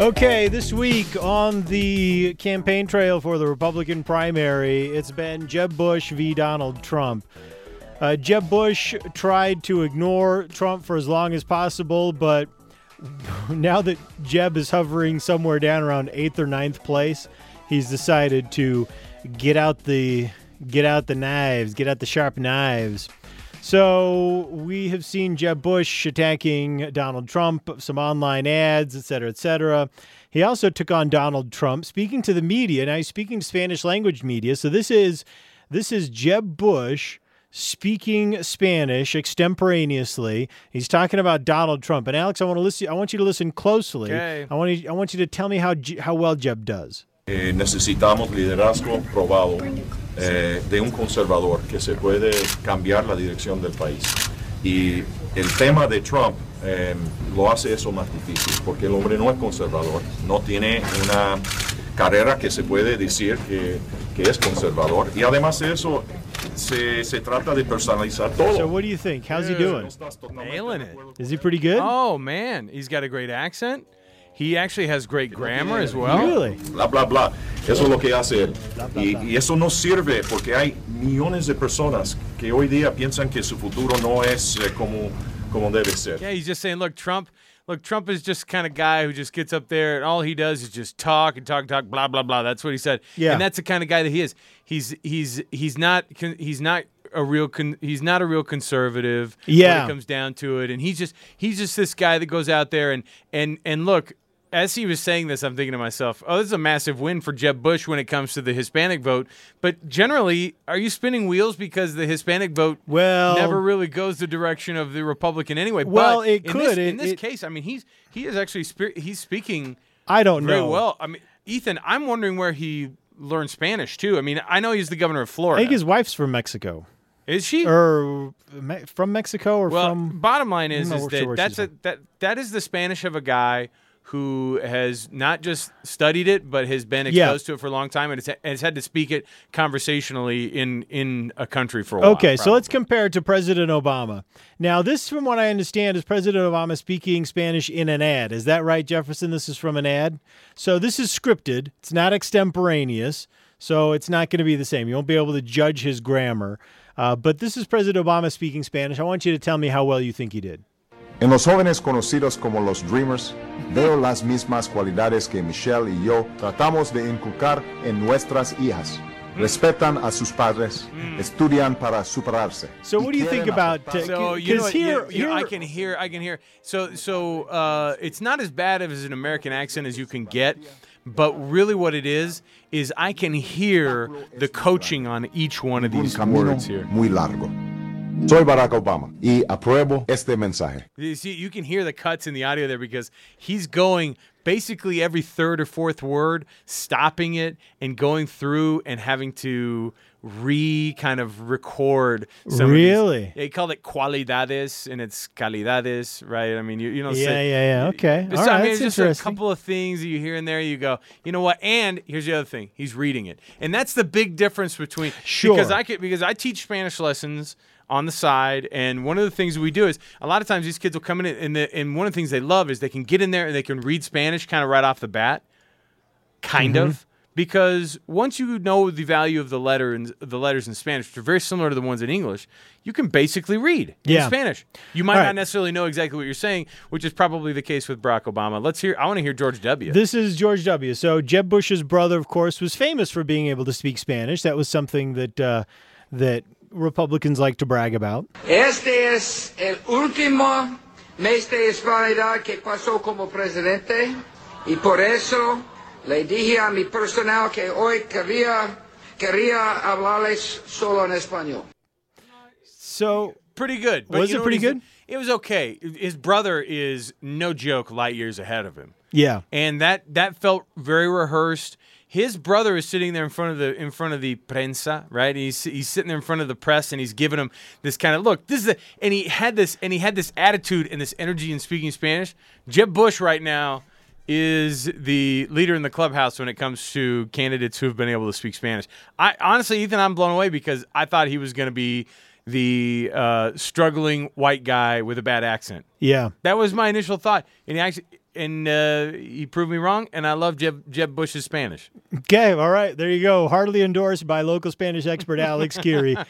Okay, this week on the campaign trail for the Republican primary, it's been Jeb Bush v. Donald Trump. Jeb Bush tried to ignore Trump for as long as possible, but now that Jeb is hovering somewhere down around 8th or 9th place, he's decided to get out the knives, get out the sharp knives. So we have seen Jeb Bush attacking Donald Trump, some online ads, et cetera, et cetera. He also took on Donald Trump, speaking to the media. Now he's speaking to Spanish language media. So this is Jeb Bush speaking Spanish extemporaneously. He's talking about Donald Trump. And Alex, I want you to listen closely. Okay. I want you to tell me how well Jeb does. Necesitamos liderazgo probado de un conservador que se puede cambiar la dirección del país. Y el tema de Trump lo hace eso más difícil, porque el hombre no es conservador, no tiene una carrera que se puede decir que es conservador. Y además de eso, se trata de personalizar todo. So what do you think? How's he doing? Nailing it. Is he pretty good? Oh, man. He's got a great accent. He actually has great grammar as well. Really? Bla, bla, bla. Eso es lo que hace él. Y eso no sirve porque hay millones de personas que hoy día piensan que su futuro no es como debe ser. Yeah, he's just saying, look, Trump is just kind of guy who just gets up there and all he does is just talk, blah, blah, blah. That's what he said. Yeah. And that's the kind of guy that he is. He's not a real conservative when it comes down to it. And he's just this guy that goes out there and look, as he was saying this, I'm thinking to myself, oh, this is a massive win for Jeb Bush when it comes to the Hispanic vote. But generally, are you spinning wheels because the Hispanic vote never really goes the direction of the Republican anyway? Well, but it could. In this case, I mean, he is actually he's speaking. I don't very know. well. I mean, Ethan, I'm wondering where he learned Spanish too. I mean, I know he's the governor of Florida. I think his wife's from Mexico. Is she? Or from Mexico or from... bottom line is that that is the Spanish of a guy who has not just studied it, but has been exposed to it for a long time and has had to speak it conversationally in a country for a while. Okay, so let's compare it to President Obama. Now, this, from what I understand, is President Obama speaking Spanish in an ad. Is that right, Jefferson? This is from an ad? So this is scripted. It's not extemporaneous, so it's not going to be the same. You won't be able to judge his grammar. But this is President Obama speaking Spanish. I want you to tell me how well you think he did. En los jóvenes conocidos como los Dreamers, veo las mismas cualidades que Michelle y yo tratamos de inculcar en nuestras hijas. Respetan a sus padres, estudian para superarse. So what do you think about? So you know, here I can hear. So it's not as bad as an American accent as you can get, but really what it is I can hear the coaching on each one of these words here. Muy largo. Soy Barack Obama y apruebo este mensaje. You see, you can hear the cuts in the audio there because he's going basically every third or fourth word, stopping it and going through and having to kind of record some Really? of these. They call it cualidades and it's calidades, right? I mean, you know. Yeah. Okay. So, All right, I mean, that's it's just a interesting. couple of things that you hear in there. You go, you know what? And here's the other thing: he's reading it, and that's the big difference between. Sure. Because I teach Spanish lessons on the side, and one of the things we do is a lot of times these kids will come in and one of the things they love is they can get in there and they can read Spanish kind of right off the bat, kind of, because once you know the value of the letters in Spanish, which are very similar to the ones in English, you can basically read in Spanish. You might not necessarily know exactly what you're saying, which is probably the case with Barack Obama. I want to hear George W. This is George W. So Jeb Bush's brother, of course, was famous for being able to speak Spanish. That was something that Republicans like to brag about. Este es el último mes de hispanidad que pasó como presidente y por eso le dije a mi personal que hoy quería hablarles solo en español. So pretty good. But was it pretty good? It was okay. His brother is no joke, light years ahead of him. Yeah, and that felt very rehearsed. His brother is sitting there in front of the prensa, right? He's sitting there in front of the press, and he's giving him this kind of look. And he had this attitude and this energy in speaking Spanish. Jeb Bush right now is the leader in the clubhouse when it comes to candidates who have been able to speak Spanish. Honestly, Ethan, I'm blown away because I thought he was going to be the struggling white guy with a bad accent. Yeah, that was my initial thought, and and he proved me wrong, and I love Jeb Bush's Spanish. Okay, all right, there you go. Heartily endorsed by local Spanish expert Alex Geary.